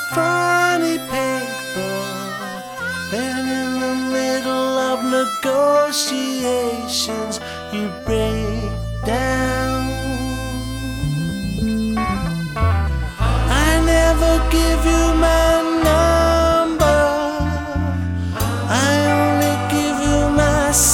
funny paper. Then in the middle of negotiations, you break down.